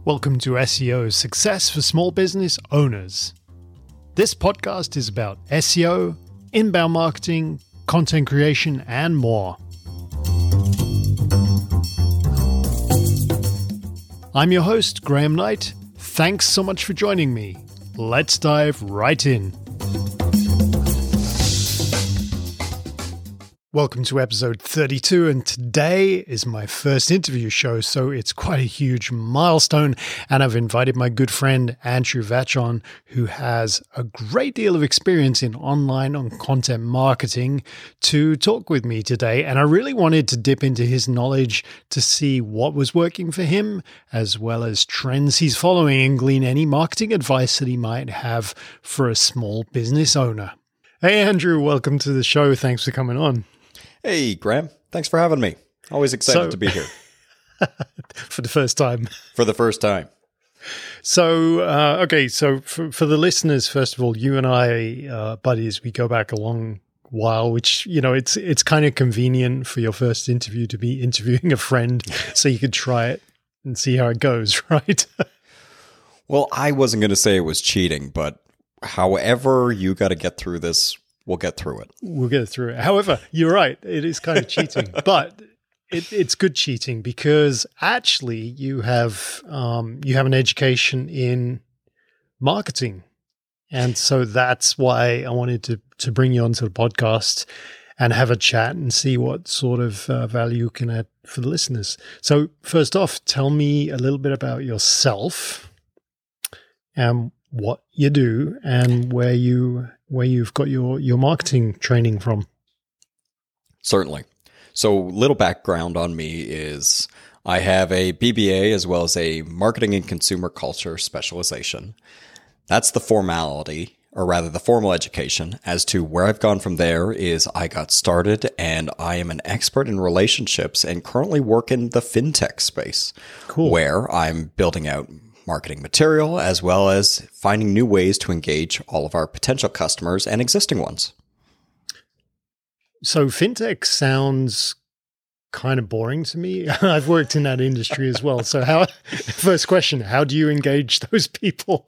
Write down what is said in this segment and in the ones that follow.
Welcome to SEO Success for Small Business Owners. This podcast is about SEO, inbound marketing, content creation, and more. I'm your host, Graham Knight. Thanks so much for joining me. Let's dive right in. Welcome to episode 32, and today is my first interview show, so it's quite a huge milestone, and I've invited my good friend Andrew Vachon, who has a great deal of experience in online and content marketing, to talk with me today, and I really wanted to dip into his knowledge to see what was working for him, as well as trends he's following, and glean any marketing advice that he might have for a small business owner. Hey Andrew, welcome to the show. Thanks for coming on. Hey, Graham. Thanks for having me. Always excited to be here. For the first time. For the first time. So, so for the listeners, first of all, you and I, buddies, we go back a long while, which, you know, it's kind of convenient for your first interview to be interviewing a friend so you could try it and see how it goes, right? Well, I wasn't going to say it was cheating, but however you got to get through this, we'll get through it. We'll get through it. However, you're right. It is kind of cheating, but it's good cheating because actually you have an education in marketing. And so that's why I wanted to bring you onto the podcast and have a chat and see what sort of value you can add for the listeners. So first off, tell me a little bit about yourself and what you do and where you've got your marketing training from. Certainly. So little background on me is I have a BBA as well as a marketing and consumer culture specialization. That's the formality, or rather the formal education. As to where I've gone from there is I got started and I am an expert in relationships and currently work in the fintech space. Cool. Where I'm building out marketing material, as well as finding new ways to engage all of our potential customers and existing ones. So fintech sounds kind of boring to me. I've worked in that industry as well. So first question, how do you engage those people?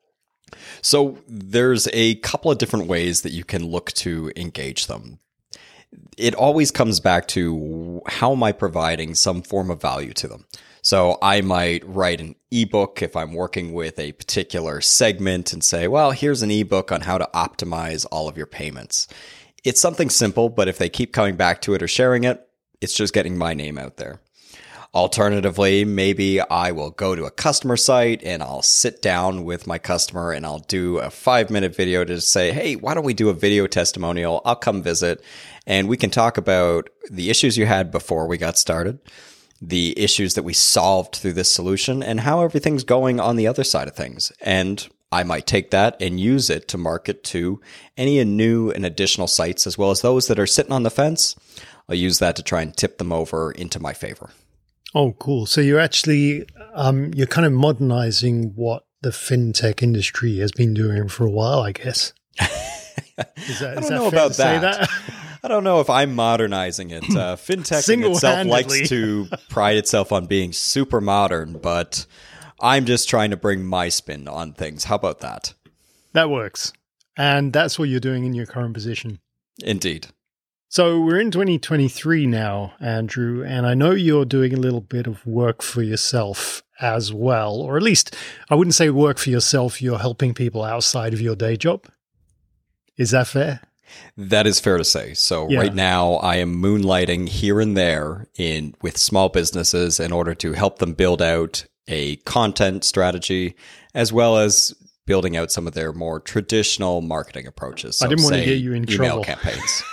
So there's a couple of different ways that you can look to engage them. It always comes back to how am I providing some form of value to them? So I might write an ebook if I'm working with a particular segment and say, well, here's an ebook on how to optimize all of your payments. It's something simple, but if they keep coming back to it or sharing it, it's just getting my name out there. Alternatively, maybe I will go to a customer site and I'll sit down with my customer and I'll do a 5-minute video to say, hey, why don't we do a video testimonial? I'll come visit and we can talk about the issues you had before we got started, the issues that we solved through this solution, and how everything's going on the other side of things. And I might take that and use it to market to any new and additional sites, as well as those that are sitting on the fence. I'll use that to try and tip them over into my favor. Oh, cool. So you're actually, you're kind of modernizing what the fintech industry has been doing for a while, I guess. Is that fair to say that? I don't know if I'm modernizing it. Fintech in itself likes to pride itself on being super modern, but I'm just trying to bring my spin on things. How about that? That works. And that's what you're doing in your current position. Indeed. So we're in 2023 now, Andrew, and I know you're doing a little bit of work for yourself as well, or at least I wouldn't say work for yourself. You're helping people outside of your day job. Is that fair? That is fair to say. So Right now I am moonlighting here and there with small businesses in order to help them build out a content strategy, as well as building out some of their more traditional marketing approaches. So I didn't want to get you in email trouble. Campaigns.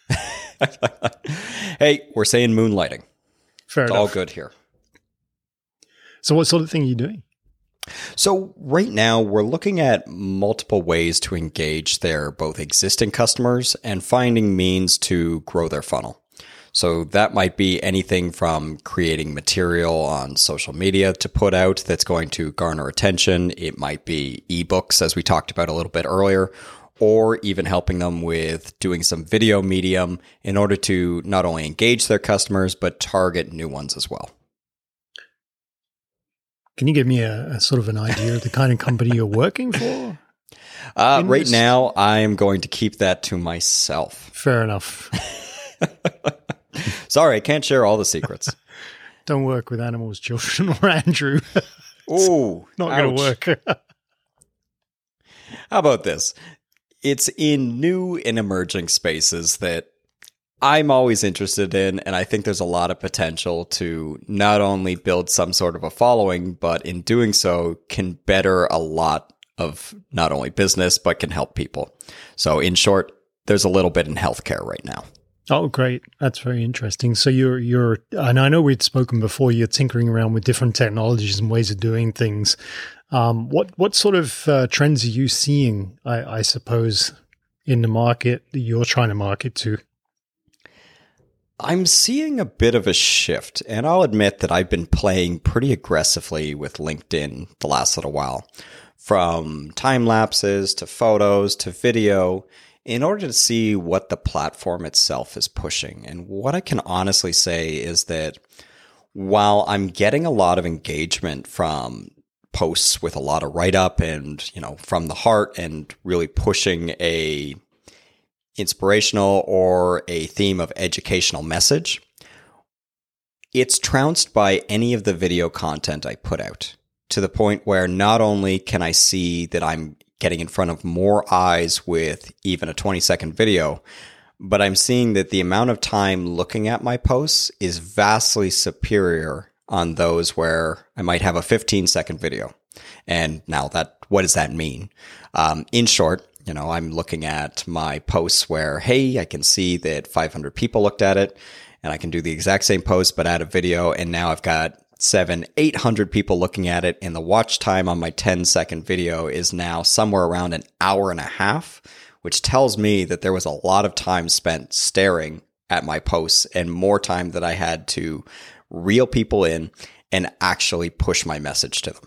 Hey, we're saying moonlighting. Fair enough. All good here. So what sort of thing are you doing? So right now we're looking at multiple ways to engage their both existing customers and finding means to grow their funnel. So that might be anything from creating material on social media to put out that's going to garner attention. It might be ebooks, as we talked about a little bit earlier, or even helping them with doing some video medium in order to not only engage their customers, but target new ones as well. Can you give me a sort of an idea of the kind of company you're working for? Right now, I'm going to keep that to myself. Fair enough. Sorry, I can't share all the secrets. Don't work with animals, children, or Andrew. Oh, not going to work. How about this? It's in new and emerging spaces that I'm always interested in, and I think there's a lot of potential to not only build some sort of a following, but in doing so can better a lot of not only business, but can help people. So in short, there's a little bit in healthcare right now. Oh, great. That's very interesting. So you're, and I know we'd spoken before, you're tinkering around with different technologies and ways of doing things. What sort of trends are you seeing, I suppose, in the market that you're trying to market to? I'm seeing a bit of a shift, and I'll admit that I've been playing pretty aggressively with LinkedIn the last little while. From time lapses to photos to video, in order to see what the platform itself is pushing. And what I can honestly say is that while I'm getting a lot of engagement from posts with a lot of write-up and, from the heart and really pushing a inspirational or a theme of educational message, it's trounced by any of the video content I put out, to the point where not only can I see that I'm getting in front of more eyes with even a 20-second video, but I'm seeing that the amount of time looking at my posts is vastly superior on those where I might have a 15-second video. And now what does that mean? In short, I'm looking at my posts where, hey, I can see that 500 people looked at it, and I can do the exact same post, but add a video, and now I've got 800 people looking at it, and the watch time on my 10-second video is now somewhere around an hour and a half, which tells me that there was a lot of time spent staring at my posts and more time that I had to reel people in and actually push my message to them.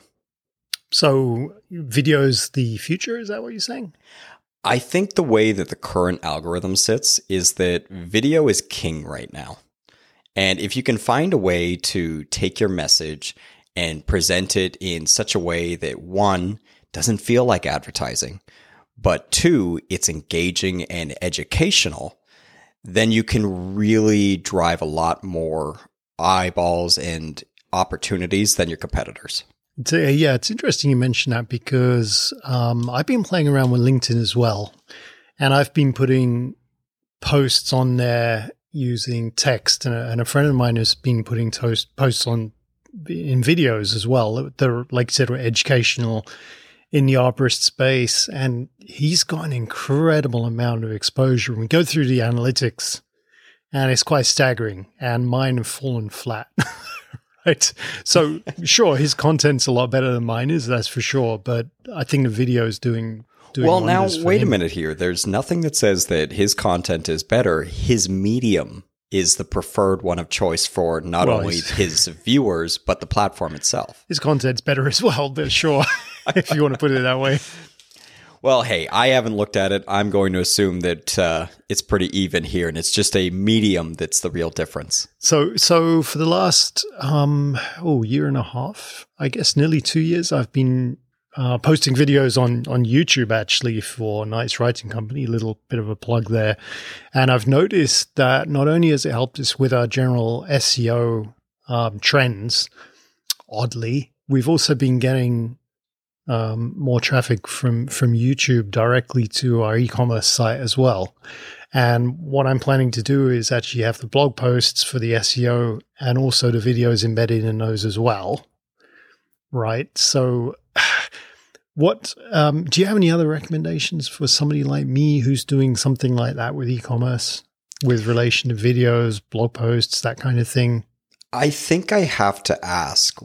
So video's the future, is that what you're saying? I think the way that the current algorithm sits is that video is king right now. And if you can find a way to take your message and present it in such a way that, one, doesn't feel like advertising, but two, it's engaging and educational, then you can really drive a lot more eyeballs and opportunities than your competitors. It's interesting you mention that because I've been playing around with LinkedIn as well, and I've been putting posts on there using text, and a friend of mine has been putting posts on in videos as well. They're, like I said, were educational in the arborist space, and he's got an incredible amount of exposure. We go through the analytics, and it's quite staggering, and mine have fallen flat. Right. So sure, his content's a lot better than mine is, that's for sure. But I think the video is doing well, now, wait a minute here. There's nothing that says that his content is better. His medium is the preferred one of choice for not only his viewers, but the platform itself. His content's better as well, but sure, if you want to put it that way. Well, hey, I haven't looked at it. I'm going to assume that it's pretty even here, and it's just a medium that's the real difference. So for the last year and a half, I guess nearly 2 years, I've been posting videos on YouTube, actually, for Knights Writing Company, a little bit of a plug there. And I've noticed that not only has it helped us with our general SEO trends, oddly, we've also been getting more traffic from YouTube directly to our e-commerce site as well. And what I'm planning to do is actually have the blog posts for the SEO and also the videos embedded in those as well. Right. So what do you have any other recommendations for somebody like me who's doing something like that with e-commerce with relation to videos, blog posts, that kind of thing? I think I have to ask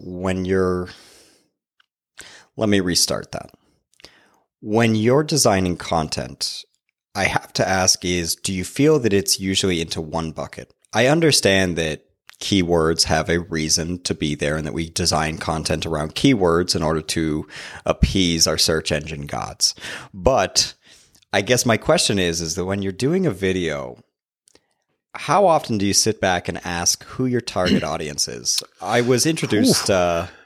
let me restart that. When you're designing content, I have to ask do you feel that it's usually into one bucket? I understand that keywords have a reason to be there and that we design content around keywords in order to appease our search engine gods. But I guess my question is that when you're doing a video, how often do you sit back and ask who your target audience is? I was introduced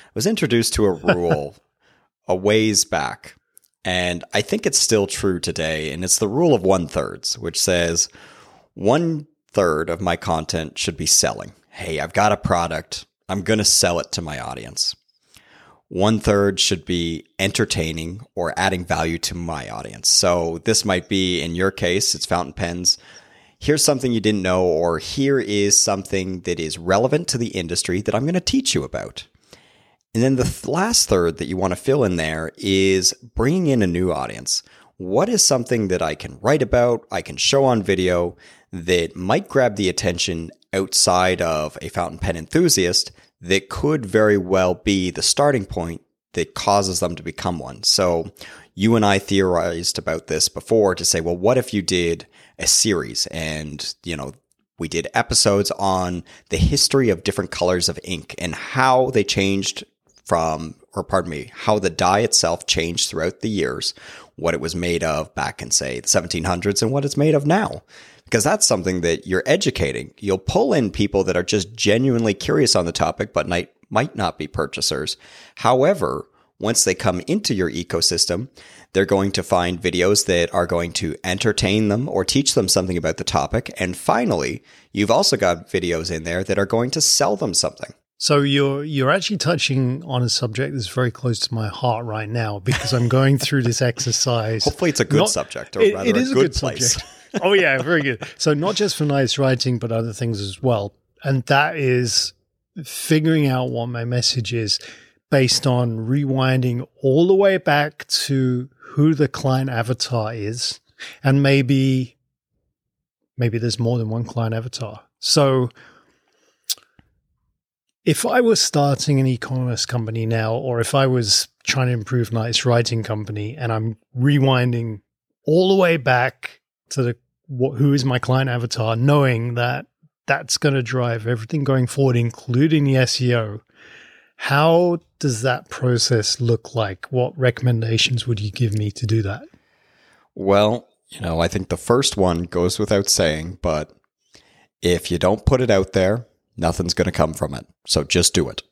was introduced to a rule a ways back, and I think it's still true today. And it's the rule of 1/3, which says 1/3 of my content should be selling. Hey, I've got a product. I'm going to sell it to my audience. 1/3 should be entertaining or adding value to my audience. So this might be, in your case, it's fountain pens. Here's something you didn't know, or here is something that is relevant to the industry that I'm going to teach you about. And then the last third that you want to fill in there is bringing in a new audience. What is something that I can write about, I can show on video that might grab the attention outside of a fountain pen enthusiast that could very well be the starting point that causes them to become one? So you and I theorized about this before to say, well, what if you did a series and, we did episodes on the history of different colors of ink and how they changed how the dye itself changed throughout the years, what it was made of back in, say, the 1700s and what it's made of now. Because that's something that you're educating. You'll pull in people that are just genuinely curious on the topic, but might not be purchasers. However, once they come into your ecosystem, they're going to find videos that are going to entertain them or teach them something about the topic. And finally, you've also got videos in there that are going to sell them something. So you're actually touching on a subject that's very close to my heart right now, because I'm going through this exercise. Hopefully it's a good subject, or rather it is a good place. Subject. Oh yeah, very good. So not just for nice writing, but other things as well. And that is figuring out what my message is based on rewinding all the way back to who the client avatar is. And maybe there's more than one client avatar. So if I was starting an e-commerce company now, or if I was trying to improve nice writing company, and I'm rewinding all the way back to who is my client avatar, knowing that that's going to drive everything going forward, including the SEO, how does that process look like? What recommendations would you give me to do that? Well, I think the first one goes without saying, but if you don't put it out there, nothing's going to come from it. So just do it.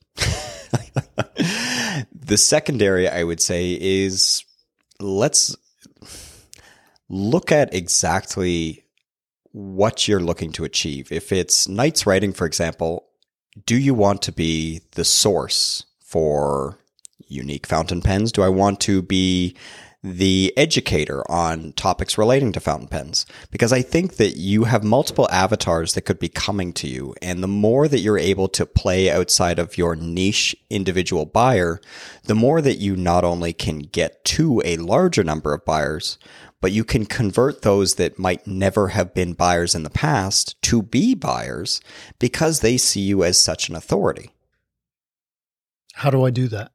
The secondary, I would say, is let's look at exactly what you're looking to achieve. If it's Knights Writing, for example, do you want to be the source for unique fountain pens? Do I want to be the educator on topics relating to fountain pens? Because I think that you have multiple avatars that could be coming to you. And the more that you're able to play outside of your niche individual buyer, the more that you not only can get to a larger number of buyers, but you can convert those that might never have been buyers in the past to be buyers because they see you as such an authority. How do I do that?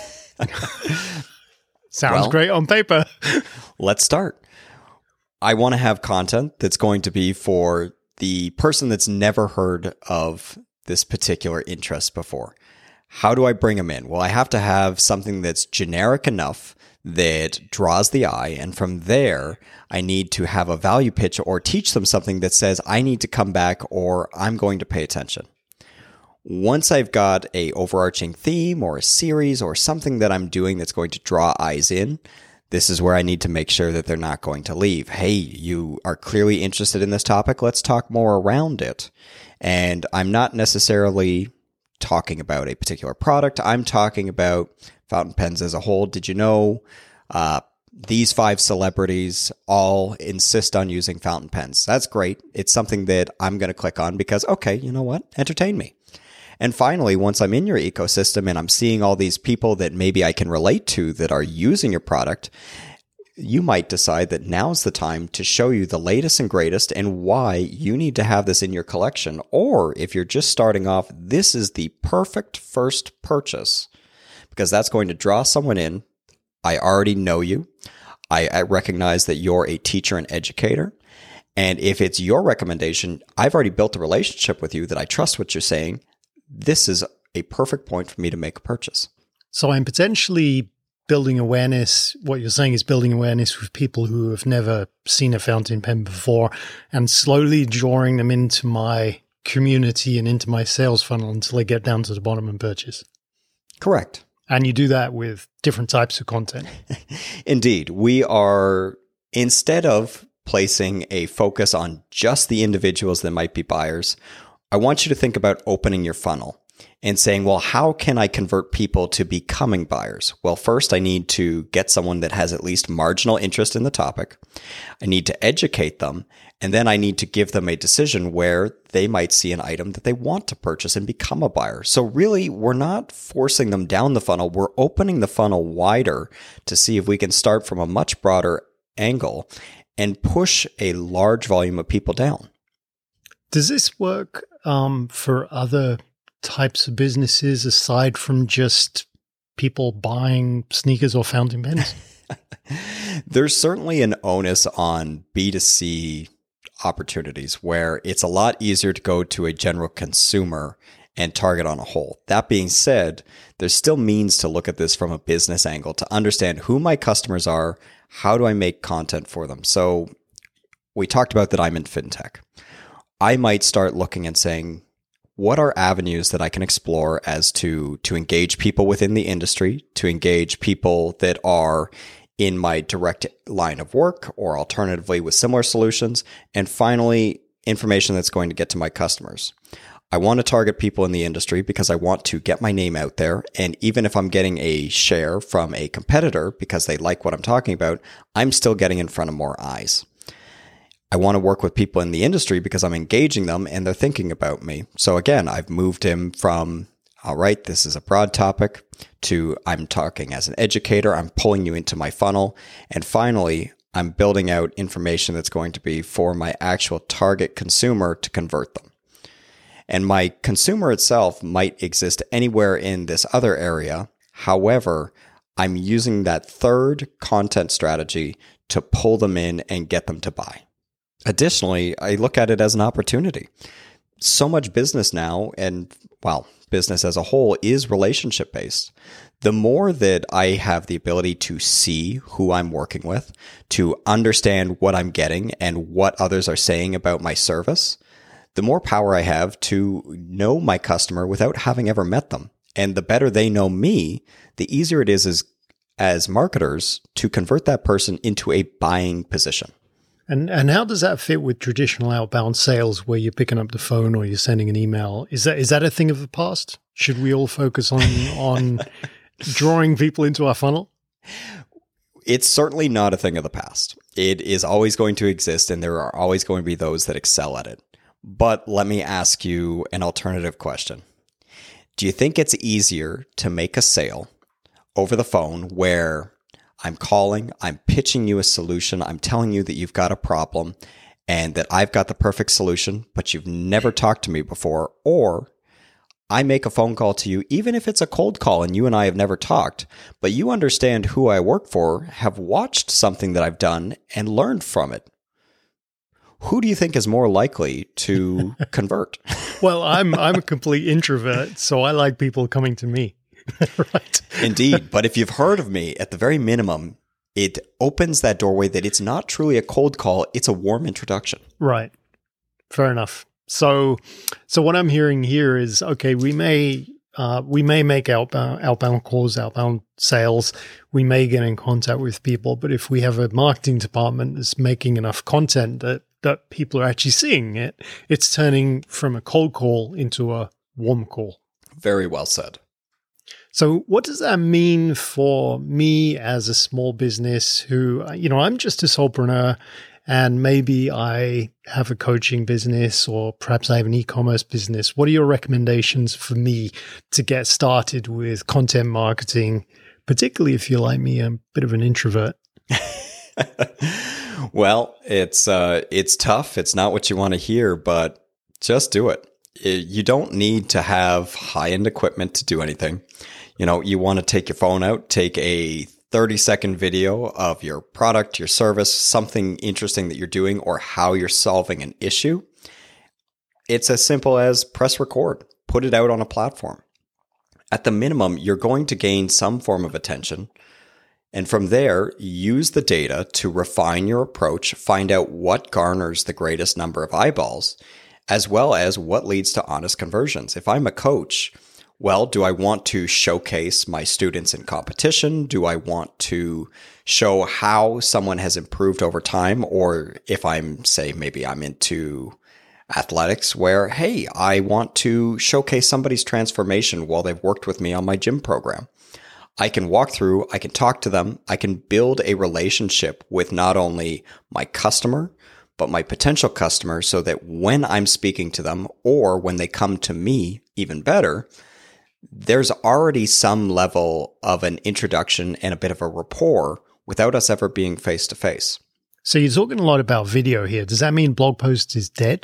Sounds great on paper. Let's start. I want to have content that's going to be for the person that's never heard of this particular interest before. How do I bring them in? Well, I have to have something that's generic enough that draws the eye. And from there, I need to have a value pitch or teach them something that says, I need to come back or I'm going to pay attention. Once I've got a overarching theme or a series or something that I'm doing that's going to draw eyes in, this is where I need to make sure that they're not going to leave. Hey, you are clearly interested in this topic. Let's talk more around it. And I'm not necessarily talking about a particular product. I'm talking about fountain pens as a whole. Did you know these 5 celebrities all insist on using fountain pens? That's great. It's something that I'm going to click on because, okay, you know what? Entertain me. And finally, once I'm in your ecosystem and I'm seeing all these people that maybe I can relate to that are using your product, you might decide that now's the time to show you the latest and greatest and why you need to have this in your collection. Or if you're just starting off, this is the perfect first purchase because that's going to draw someone in. I already know you. I recognize that you're a teacher and educator. And if it's your recommendation, I've already built a relationship with you that I trust what you're saying. This is a perfect point for me to make a purchase. So I'm potentially building awareness. What you're saying is building awareness with people who have never seen a fountain pen before and slowly drawing them into my community and into my sales funnel until they get down to the bottom and purchase. Correct. And you do that with different types of content. Indeed. We are, instead of placing a focus on just the individuals that might be buyers, I want you to think about opening your funnel and saying, well, how can I convert people to becoming buyers? Well, first, I need to get someone that has at least marginal interest in the topic. I need to educate them. And then I need to give them a decision where they might see an item that they want to purchase and become a buyer. So really, we're not forcing them down the funnel. We're opening the funnel wider to see if we can start from a much broader angle and push a large volume of people down. Does this work for other types of businesses aside from just people buying sneakers or fountain pens? There's certainly an onus on B2C opportunities where it's a lot easier to go to a general consumer and target on a whole. That being said, there's still means to look at this from a business angle to understand who my customers are, how do I make content for them. So we talked about that I'm in fintech. I might start looking and saying, what are avenues that I can explore as to engage people within the industry, to engage people that are in my direct line of work or alternatively with similar solutions, and finally, information that's going to get to my customers. I want to target people in the industry because I want to get my name out there. And even if I'm getting a share from a competitor because they like what I'm talking about, I'm still getting in front of more eyes. I want to work with people in the industry because I'm engaging them and they're thinking about me. So again, I've moved him from, all right, this is a broad topic, to I'm talking as an educator, I'm pulling you into my funnel. And finally, I'm building out information that's going to be for my actual target consumer to convert them. And my consumer itself might exist anywhere in this other area. However, I'm using that third content strategy to pull them in and get them to buy. Additionally, I look at it as an opportunity. So much business now, and well, business as a whole is relationship based. The more that I have the ability to see who I'm working with, to understand what I'm getting and what others are saying about my service, the more power I have to know my customer without having ever met them. And the better they know me, the easier it is as marketers to convert that person into a buying position. And how does that fit with traditional outbound sales where you're picking up the phone or you're sending an email? Is that a thing of the past? Should we all focus on drawing people into our funnel? It's certainly not a thing of the past. It is always going to exist, and there are always going to be those that excel at it. But let me ask you an alternative question. Do you think it's easier to make a sale over the phone where I'm calling, I'm pitching you a solution, I'm telling you that you've got a problem and that I've got the perfect solution, but you've never talked to me before, or I make a phone call to you, even if it's a cold call and you and I have never talked, but you understand who I work for, have watched something that I've done and learned from it? Who do you think is more likely to convert? Well, I'm a complete introvert, so I like people coming to me. Right. Indeed. But if you've heard of me, at the very minimum, it opens that doorway that it's not truly a cold call, it's a warm introduction. Right. Fair enough. So what I'm hearing here is, okay, we may make outbound calls, outbound sales. We may get in contact with people, but if we have a marketing department that's making enough content that people are actually seeing it, it's turning from a cold call into a warm call. Very well said. So what does that mean for me as a small business who, I'm just a solopreneur and maybe I have a coaching business or perhaps I have an e-commerce business? What are your recommendations for me to get started with content marketing, particularly if you're like me, I'm a bit of an introvert? Well, it's tough. It's not what you want to hear, but just do it. You don't need to have high-end equipment to do anything. You want to take your phone out, take a 30-second video of your product, your service, something interesting that you're doing or how you're solving an issue. It's as simple as press record, put it out on a platform. At the minimum, you're going to gain some form of attention. And from there, use the data to refine your approach, find out what garners the greatest number of eyeballs, as well as what leads to honest conversions. If I'm a coach, Well, do I want to showcase my students in competition? Do I want to show how someone has improved over time? Or if maybe I'm into athletics where, hey, I want to showcase somebody's transformation while they've worked with me on my gym program. I can walk through, I can talk to them, I can build a relationship with not only my customer, but my potential customer, so that when I'm speaking to them or when they come to me, even better, there's already some level of an introduction and a bit of a rapport without us ever being face to face. So you're talking a lot about video here. Does that mean blog posts is dead?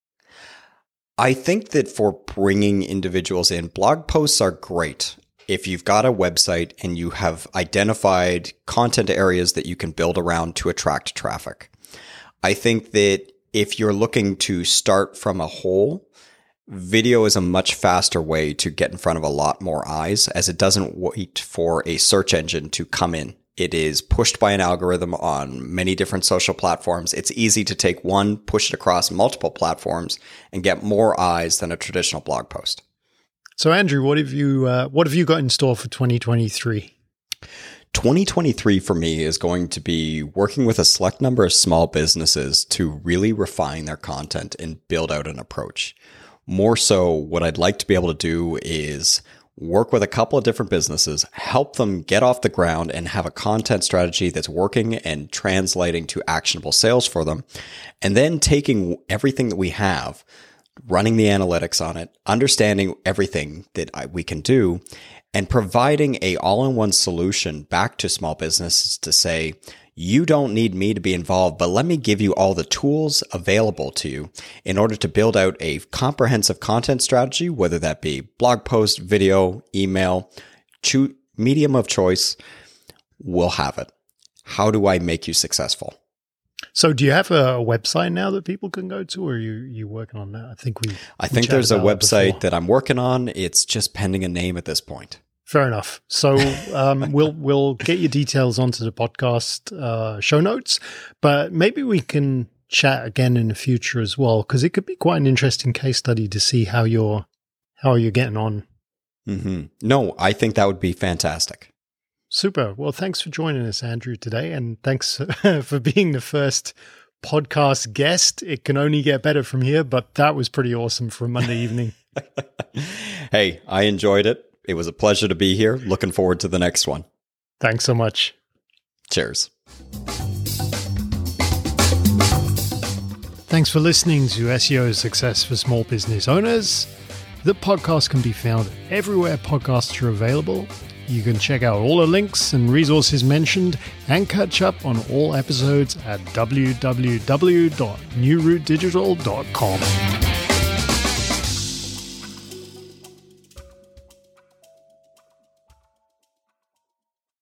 I think that for bringing individuals in, blog posts are great. If you've got a website and you have identified content areas that you can build around to attract traffic. I think that if you're looking to start from a hole, video is a much faster way to get in front of a lot more eyes, as it doesn't wait for a search engine to come in. It is pushed by an algorithm on many different social platforms. It's easy to take one, push it across multiple platforms, and get more eyes than a traditional blog post. So, Andrew, what have you got in store for 2023? 2023 for me is going to be working with a select number of small businesses to really refine their content and build out an approach. More so, what I'd like to be able to do is work with a couple of different businesses, help them get off the ground and have a content strategy that's working and translating to actionable sales for them. And then taking everything that we have, running the analytics on it, understanding everything that we can do, and providing a all-in-one solution back to small businesses to say, you don't need me to be involved, but let me give you all the tools available to you in order to build out a comprehensive content strategy, whether that be blog post, video, email, medium of choice, we'll have it. How do I make you successful? So do you have a website now that people can go to, or are you working on that? I think there's a website that I'm working on. It's just pending a name at this point. Fair enough. So we'll get your details onto the podcast show notes, but maybe we can chat again in the future as well, because it could be quite an interesting case study to see how you're getting on. Mm-hmm. No, I think that would be fantastic. Super. Well, thanks for joining us, Andrew, today, and thanks for being the first podcast guest. It can only get better from here, but that was pretty awesome for a Monday evening. Hey, I enjoyed it. It was a pleasure to be here. Looking forward to the next one. Thanks so much. Cheers. Thanks for listening to SEO Success for Small Business Owners. The podcast can be found everywhere podcasts are available. You can check out all the links and resources mentioned and catch up on all episodes at www.newrootedigital.com.